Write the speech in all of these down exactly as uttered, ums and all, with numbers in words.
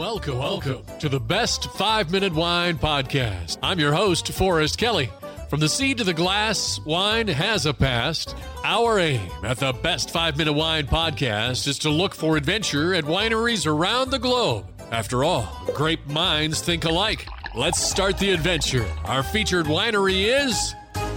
Welcome, welcome to the Best Five-Minute Wine Podcast. I'm your host, Forrest Kelly. From the seed to the glass, wine has a past. Our aim at the Best Five-Minute Wine Podcast is to look for adventure at wineries around the globe. After all, great minds think alike. Let's start the adventure. Our featured winery is...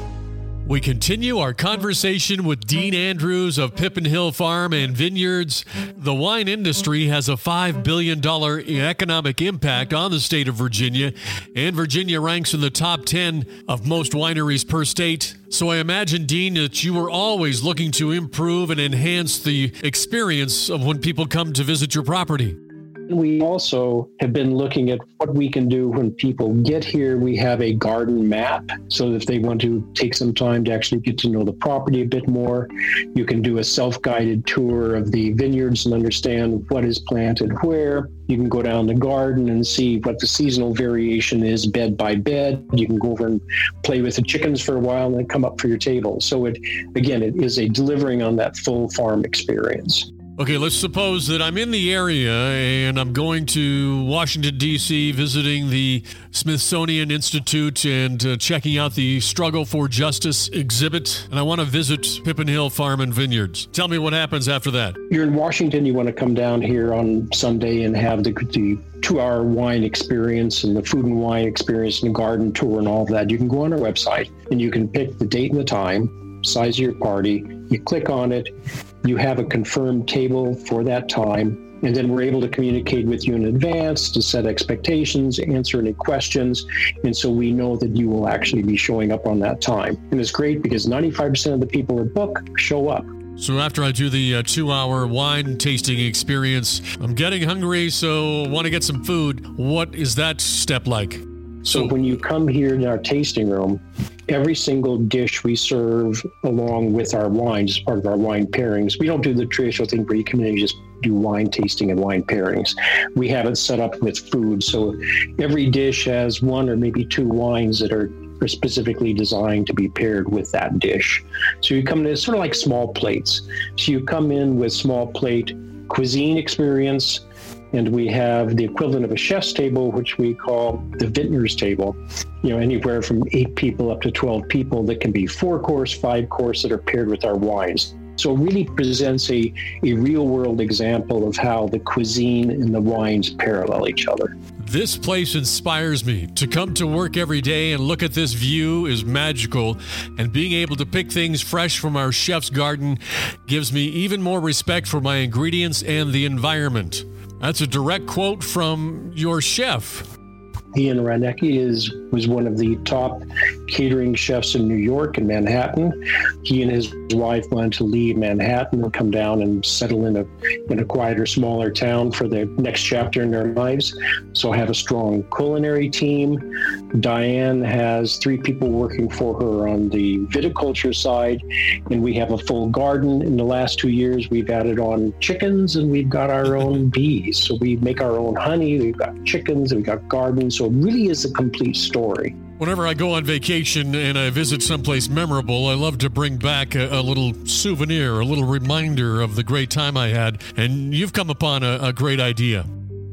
We continue our conversation with Dean Andrews of Pippin Hill Farm and Vineyards. The wine industry has a five billion dollars economic impact on the state of Virginia, and Virginia ranks in the top ten of most wineries per state. So I imagine, Dean, that you were always looking to improve and enhance the experience of when people come to visit your property. We also have been looking at what we can do when people get here. We have a garden map, so if they want to take some time to actually get to know the property a bit more, you can do a self-guided tour of the vineyards and understand what is planted where. You can go down the garden and see what the seasonal variation is bed by bed. You can go over and play with the chickens for a while and then come up for your table. So it, again, it is a delivering on that full farm experience. Okay, let's suppose that I'm in the area and I'm going to Washington, D C, visiting the Smithsonian Institute and uh, checking out the Struggle for Justice exhibit, and I want to visit Pippin Hill Farm and Vineyards. Tell me what happens after that. You're in Washington, you want to come down here on Sunday and have the, the two-hour wine experience and the food and wine experience and the garden tour and all of that. You can go on our website and you can pick the date and the time, size of your party. You click on it. You have a confirmed table for that time, and then we're able to communicate with you in advance to set expectations, answer any questions, and so we know that you will actually be showing up on that time. And it's great because ninety-five percent of the people that book show up. So after I do the uh, two-hour wine tasting experience, I'm getting hungry, so want to get some food. What is that step like? So, so when you come here in our tasting room, every single dish we serve along with our wines as part of our wine pairings. We don't do the traditional thing where you come in and you just do wine tasting and wine pairings. We have it set up with food. So every dish has one or maybe two wines that are, are specifically designed to be paired with that dish. So you come in, it's sort of like small plates. So you come in with small plate cuisine experience, and we have the equivalent of a chef's table, which we call the vintner's table. You know, anywhere from eight people up to twelve people that can be four course, five course that are paired with our wines. So it really presents a, a real world example of how the cuisine and the wines parallel each other. This place inspires me. To come to work every day and look at this view is magical, and being able to pick things fresh from our chef's garden gives me even more respect for my ingredients and the environment. That's a direct quote from your chef. Ian Ranecki is was one of the top catering chefs in New York and Manhattan. He and his wife wanted to leave Manhattan and come down and settle in a in a quieter, smaller town for the next chapter in their lives. So I have a strong culinary team. Diane has three people working for her on the viticulture side, and we have a full garden. In the last two years, we've added on chickens, and we've got our own bees. So we make our own honey. We've got chickens, and we've got gardens. So it really is a complete story. Whenever I go on vacation and I visit someplace memorable, I love to bring back a, a little souvenir, a little reminder of the great time I had. And you've come upon a, a great idea.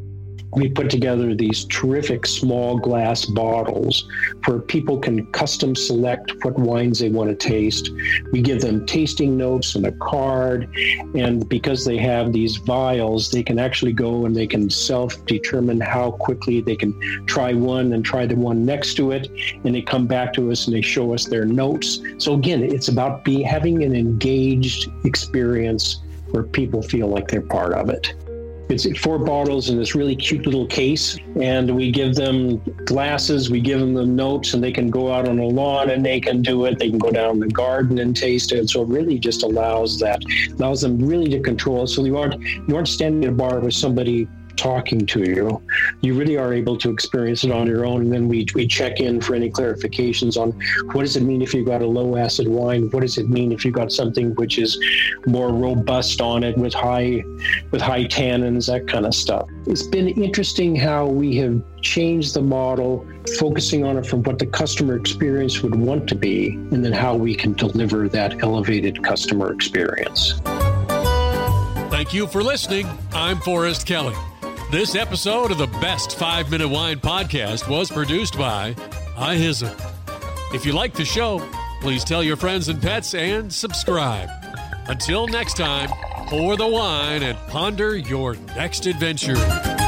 We put together these terrific small glass bottles where people can custom select what wines they want to taste. We give them tasting notes and a card, and because they have these vials, they can actually go and they can self-determine how quickly they can try one and try the one next to it, and they come back to us and they show us their notes. So again, it's about be, having an engaged experience where people feel like they're part of it. It's four bottles in this really cute little case, and we give them glasses, we give them the notes, and they can go out on the lawn and they can do it. They can go down in the garden and taste it. So it really just allows that, allows them really to control it. So you aren't, you aren't standing at a bar with somebody talking to you. You really are able to experience it on your own. And then we we check in for any clarifications on what does it mean if you've got a low acid wine? What does it mean if you've got something which is more robust on it with high with high tannins, that kind of stuff. It's been interesting how we have changed the model, focusing on it from what the customer experience would want to be, and then how we can deliver that elevated customer experience. Thank you for listening. I'm Forrest Kelly. This episode of the Best five Minute Wine Podcast was produced by iHizzle. If you like the show, please tell your friends and pets and subscribe. Until next time, pour the wine and ponder your next adventure.